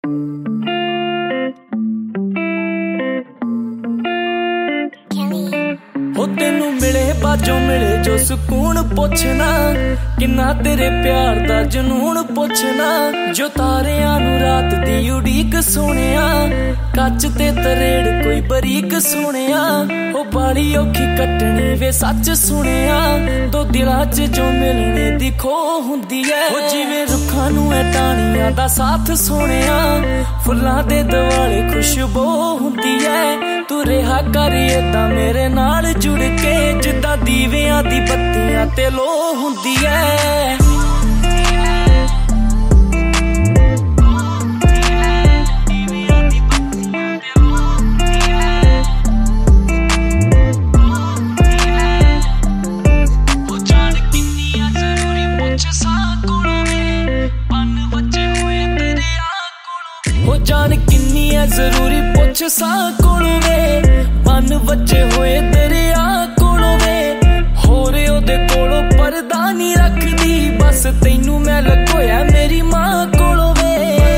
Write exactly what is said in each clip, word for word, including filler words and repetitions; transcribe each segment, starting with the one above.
हो तेनू मिले बाजों मिले जो सुकून पुछना किन्ना तेरे प्यार दा जनून पुछना जो तारियां नू रात दी उड़ीक सुनिया कच ते तरेड़ कोई बरीक सुनिया हो बाली औखी कटनी वे सच सुनिया दो दिलां च जो मिलने दी खो हुंदी है हो जिवें रुखां नू ऐ टाणियां दा साथ सुनिया फुल्लां दे दवाले खुशबू हुंदी है तू रहा कर इदां मेरे नाल जुड़ के जिद्दां दीवियां दी बत्तियां ते लो हुंदी है। हो जान किन्नी है जरूरी पुछ सा कोलों वे बन बच्चे होए दरिया कोलों वे होरे ओदे कोलों पर्दा नहीं रखदी बस तैनू मैं लकोया मेरी मां कोलों वे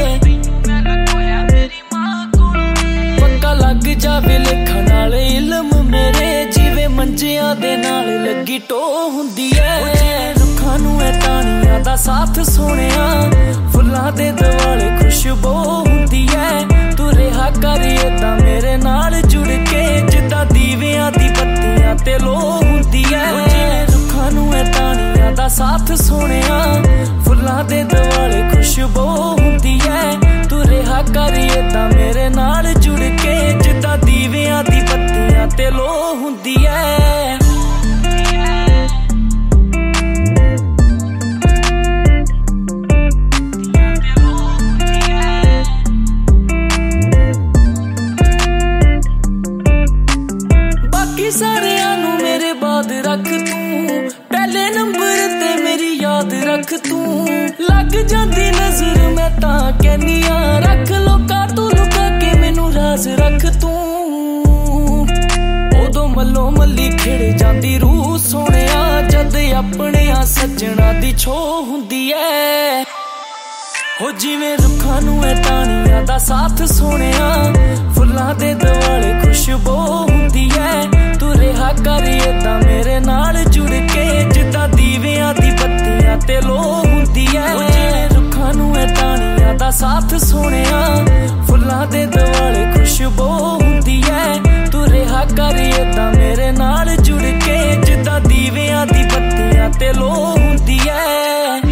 पक्का लग जावे लेखा नाल इल्म मेरे जीवे मंजियां दे नाल लगी टो हुंदी है रुखां नू ऐ टाणियां दा साथ सुनिया फुल्लां दे दवाले खुशबू हुंदी है तू रहा कर इदां मेरे नाल जुड़ के जिद्दां दीवियां दी बत्तियां ते लो हुंदी है रुखां नू ऐ टाणियां दा साथ सुनिया फुल्लां दे दवाले खुशबू हुंदी है तू रहा कर इदां मेरे नाल जुड़ के जिद्दां दीवियां दी बत्तियां ते लो हुंदी है। सारियां नू मेरे बाद रख तू पहले नंबर ते मेरी याद रख तू लग जाती नजर मैं तां कहनिया रख लोका तू लुका के मैनू राज रख तू उदों मल्लो मल्ली खिड़ जाती रूह सोनिया जद अपने सज्जणा दी छो हुंदी है हो जिवें रुखां नू ऐ टाणियां दा साथ सुनिया फुल्लां दे दवाले खुशबू हुंदी है तू रहा कर इदां मेरे नाल जुड़ के जिद्दां दीवियां दी बत्तियां ते लो हुंदी है रुखां नू ऐ टाणियां दा साथ सुनिया फुल्लां दे दवाले खुशबू हुंदी है तू रहा कर इदां मेरे नाल जुड़ के जिद्दां दीवियां दी बत्तियां ते लो हुंदी है।